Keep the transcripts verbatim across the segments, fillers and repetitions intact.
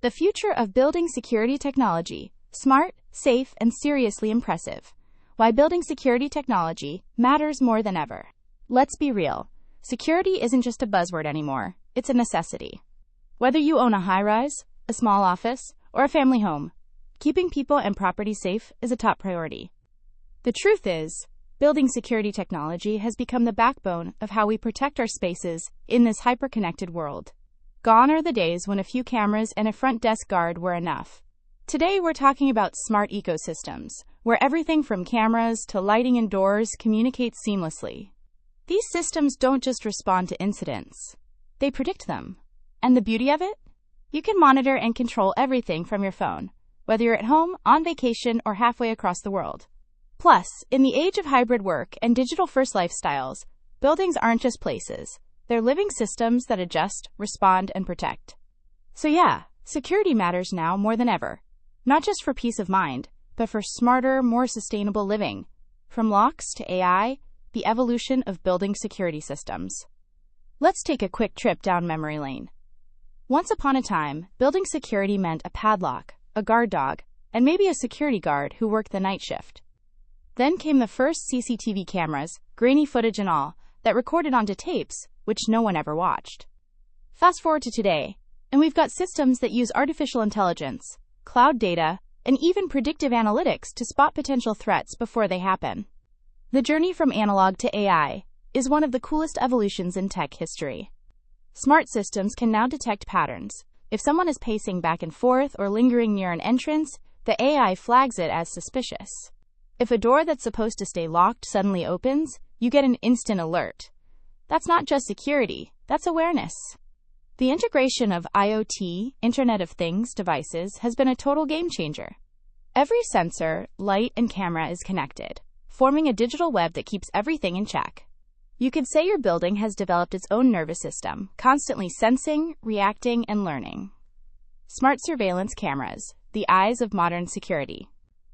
The future of building security technology. Smart, safe, and seriously impressive. Why building security technology matters more than ever. Let's be real. Security isn't just a buzzword anymore. It's a necessity. Whether you own a high-rise, a small office, or a family home, keeping people and property safe is a top priority. The truth is, building security technology has become the backbone of how we protect our spaces in this hyper-connected world. Gone are the days when a few cameras and a front desk guard were enough. Today we're talking about smart ecosystems, where everything from cameras to lighting and doors communicates seamlessly. These systems don't just respond to incidents. They predict them. And the beauty of it? You can monitor and control everything from your phone, whether you're at home, on vacation, or halfway across the world. Plus, in the age of hybrid work and digital-first lifestyles, buildings aren't just places. They're living systems that adjust, respond, and protect. So yeah, security matters now more than ever. Not just for peace of mind, but for smarter, more sustainable living. From locks to A I, the evolution of building security systems. Let's take a quick trip down memory lane. Once upon a time, building security meant a padlock, a guard dog, and maybe a security guard who worked the night shift. Then came the first C C T V cameras, grainy footage and all, that recorded onto tapes, which no one ever watched. Fast forward to today, and we've got systems that use artificial intelligence, cloud data, and even predictive analytics to spot potential threats before they happen. The journey from analog to A I is one of the coolest evolutions in tech history. Smart systems can now detect patterns. If someone is pacing back and forth or lingering near an entrance, the A I flags it as suspicious. If a door that's supposed to stay locked suddenly opens, you get an instant alert. That's not just security, that's awareness. The integration of IoT, Internet of Things devices, has been a total game changer. Every sensor, light, and camera is connected, forming a digital web that keeps everything in check. You could say your building has developed its own nervous system, constantly sensing, reacting, and learning. Smart surveillance cameras, the eyes of modern security.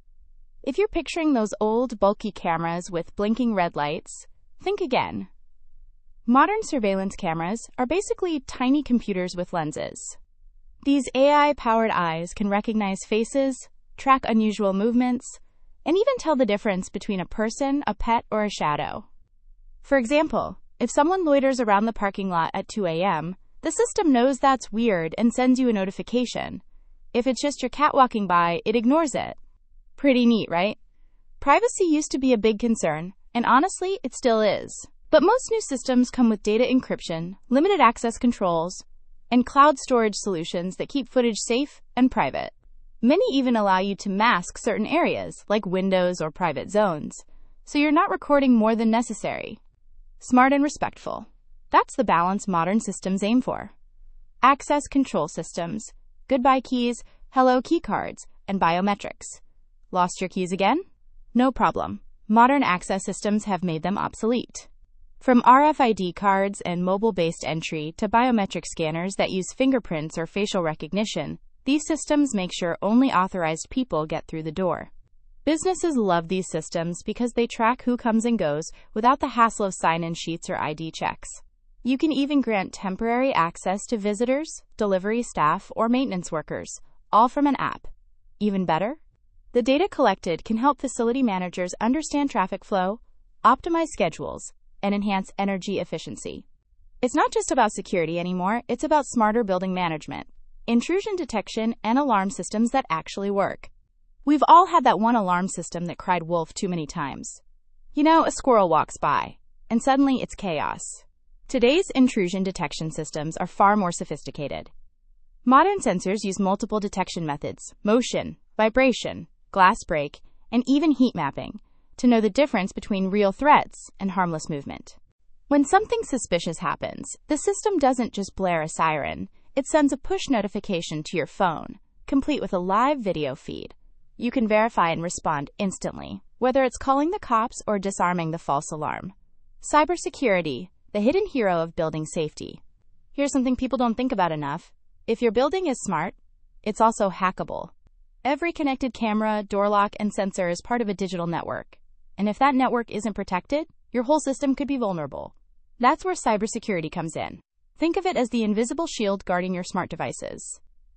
If you're picturing those old, bulky cameras with blinking red lights, think again. Modern surveillance cameras are basically tiny computers with lenses. These A I-powered eyes can recognize faces, track unusual movements, and even tell the difference between a person, a pet, or a shadow. For example, if someone loiters around the parking lot at two a.m., the system knows that's weird and sends you a notification. If it's just your cat walking by, it ignores it. Pretty neat, right? Privacy used to be a big concern, and honestly, it still is. But most new systems come with data encryption, limited access controls, and cloud storage solutions that keep footage safe and private. Many even allow you to mask certain areas, like windows or private zones, so you're not recording more than necessary. Smart and respectful. That's the balance modern systems aim for. Access control systems, goodbye keys, hello keycards, and biometrics. Lost your keys again? No problem. Modern access systems have made them obsolete. From R F I D cards and mobile-based entry to biometric scanners that use fingerprints or facial recognition, these systems make sure only authorized people get through the door. Businesses love these systems because they track who comes and goes without the hassle of sign-in sheets or I D checks. You can even grant temporary access to visitors, delivery staff, or maintenance workers, all from an app. Even better? The data collected can help facility managers understand traffic flow, optimize schedules, and enhance energy efficiency. It's not just about security anymore, it's about smarter building management, intrusion detection, and alarm systems that actually work. We've all had that one alarm system that cried wolf too many times. You know, a squirrel walks by, and suddenly it's chaos. Today's intrusion detection systems are far more sophisticated. Modern sensors use multiple detection methods, motion, vibration, glass break, and even heat mapping, to know the difference between real threats and harmless movement. When something suspicious happens, the system doesn't just blare a siren, it sends a push notification to your phone, complete with a live video feed. You can verify and respond instantly, whether it's calling the cops or disarming the false alarm. Cybersecurity, the hidden hero of building safety. Here's something people don't think about enough. If your building is smart, it's also hackable. Every connected camera, door lock, and sensor is part of a digital network. And if that network isn't protected, your whole system could be vulnerable. That's where cybersecurity comes in. Think of it as the invisible shield guarding your smart devices.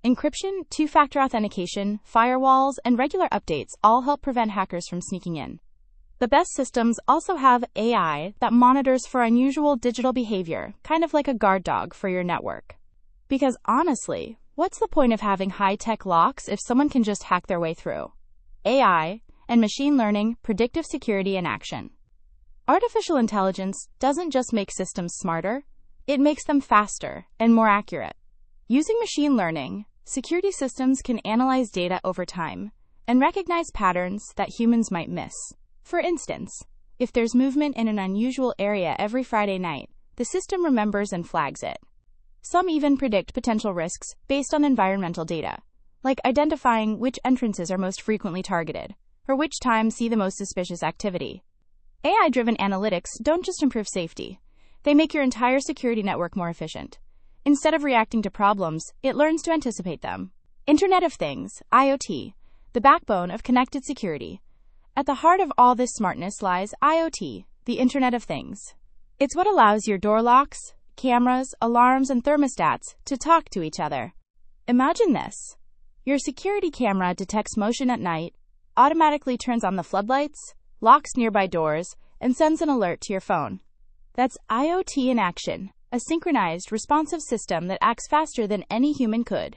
Encryption, two-factor authentication, firewalls, and regular updates all help prevent hackers from sneaking in. The best systems also have A I that monitors for unusual digital behavior, kind of like a guard dog for your network. Because honestly, what's the point of having high-tech locks if someone can just hack their way through? A I and machine learning, predictive security in action. Artificial intelligence doesn't just make systems smarter, it makes them faster and more accurate. Using machine learning, security systems can analyze data over time and recognize patterns that humans might miss. For instance, if there's movement in an unusual area every Friday night, the system remembers and flags it. Some even predict potential risks based on environmental data, like identifying which entrances are most frequently targeted, or which times see the most suspicious activity. A I-driven analytics don't just improve safety, they make your entire security network more efficient. Instead of reacting to problems, it learns to anticipate them. Internet of Things, I O T, the backbone of connected security. At the heart of all this smartness lies I O T, the Internet of Things. It's what allows your door locks, cameras, alarms, and thermostats to talk to each other. Imagine this. Your security camera detects motion at night, automatically turns on the floodlights, locks nearby doors, and sends an alert to your phone. That's I O T in action. A synchronized, responsive system that acts faster than any human could.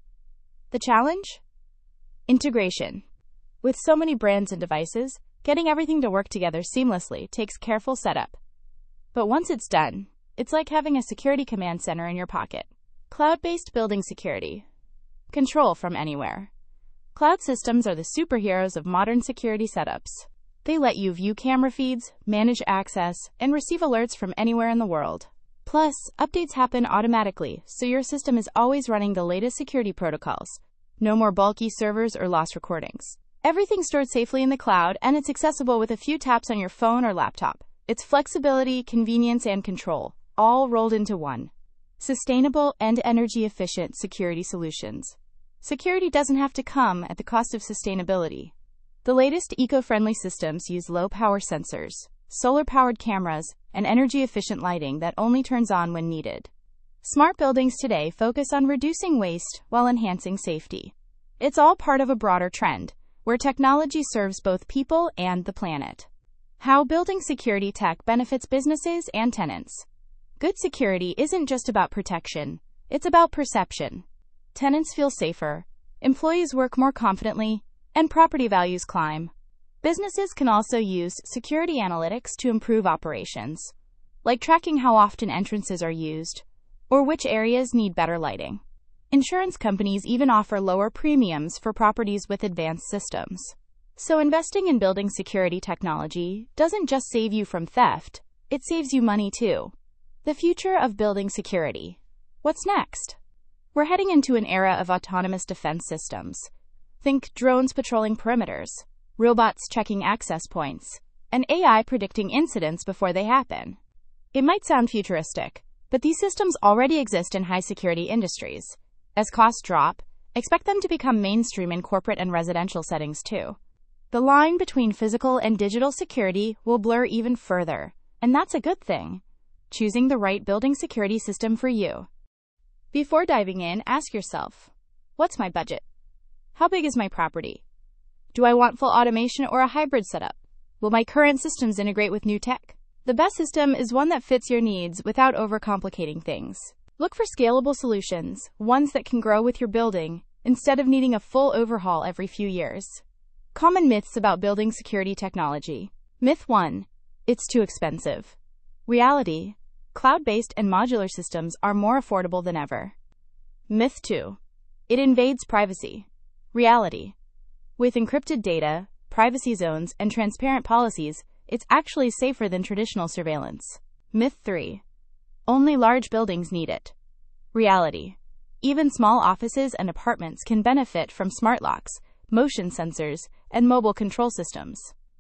The challenge? Integration. With so many brands and devices, getting everything to work together seamlessly takes careful setup. But once it's done, it's like having a security command center in your pocket. Cloud-based building security. Control from anywhere. Cloud systems are the superheroes of modern security setups. They let you view camera feeds, manage access, and receive alerts from anywhere in the world. Plus, updates happen automatically, so your system is always running the latest security protocols. No more bulky servers or lost recordings. Everything's stored safely in the cloud, and it's accessible with a few taps on your phone or laptop. It's flexibility, convenience, and control, all rolled into one. Sustainable and energy-efficient security solutions. Security doesn't have to come at the cost of sustainability. The latest eco-friendly systems use low-power sensors, solar-powered cameras, and energy-efficient lighting that only turns on when needed. Smart buildings today focus on reducing waste while enhancing safety. It's all part of a broader trend, where technology serves both people and the planet. How building security tech benefits businesses and tenants. Good security isn't just about protection, it's about perception. Tenants feel safer, employees work more confidently, and property values climb. Businesses can also use security analytics to improve operations, like tracking how often entrances are used or which areas need better lighting. Insurance companies even offer lower premiums for properties with advanced systems. So investing in building security technology doesn't just save you from theft, it saves you money too. The future of building security. What's next? We're heading into an era of autonomous defense systems. Think drones patrolling perimeters, robots checking access points, and A I predicting incidents before they happen. It might sound futuristic, but these systems already exist in high-security industries. As costs drop, expect them to become mainstream in corporate and residential settings too. The line between physical and digital security will blur even further, and that's a good thing. Choosing the right building security system for you. Before diving in, ask yourself, what's my budget? How big is my property? Do I want full automation or a hybrid setup? Will my current systems integrate with new tech? The best system is one that fits your needs without overcomplicating things. Look for scalable solutions, ones that can grow with your building, instead of needing a full overhaul every few years. Common myths about building security technology. Myth one. It's too expensive. Reality. Cloud-based and modular systems are more affordable than ever. Myth two. It invades privacy. Reality. With encrypted data, privacy zones, and transparent policies, it's actually safer than traditional surveillance. Myth three. Only large buildings need it. Reality. Even small offices and apartments can benefit from smart locks, motion sensors, and mobile control systems.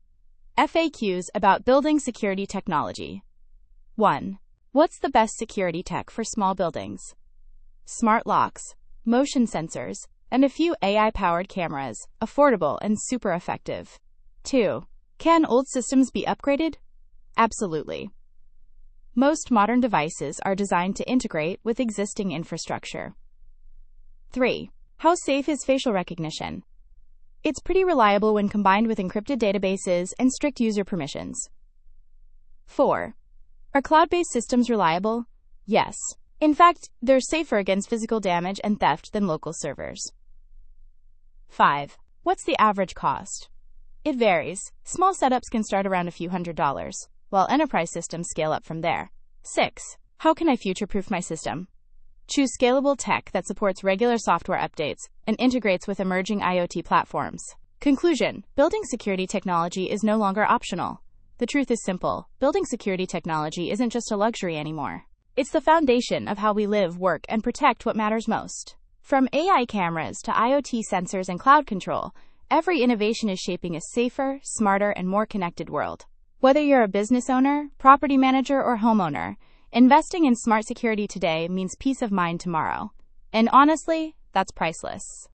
F A Qs about building security technology. one. What's the best security tech for small buildings? Smart locks, motion sensors, and a few A I-powered cameras, affordable and super effective. two. Can old systems be upgraded? Absolutely. Most modern devices are designed to integrate with existing infrastructure. three. How safe is facial recognition? It's pretty reliable when combined with encrypted databases and strict user permissions. four. Are cloud-based systems reliable? Yes. In fact, they're safer against physical damage and theft than local servers. five. What's the average cost? It varies. Small setups can start around a few hundred dollars, while enterprise systems scale up from there. six. How can I future-proof my system? Choose scalable tech that supports regular software updates and integrates with emerging IoT platforms. Conclusion: building security technology is no longer optional. The truth is simple. Building security technology isn't just a luxury anymore. It's the foundation of how we live, work, and protect what matters most. From A I cameras to IoT sensors and cloud control, every innovation is shaping a safer, smarter, and more connected world. Whether you're a business owner, property manager, or homeowner, investing in smart security today means peace of mind tomorrow. And honestly, that's priceless.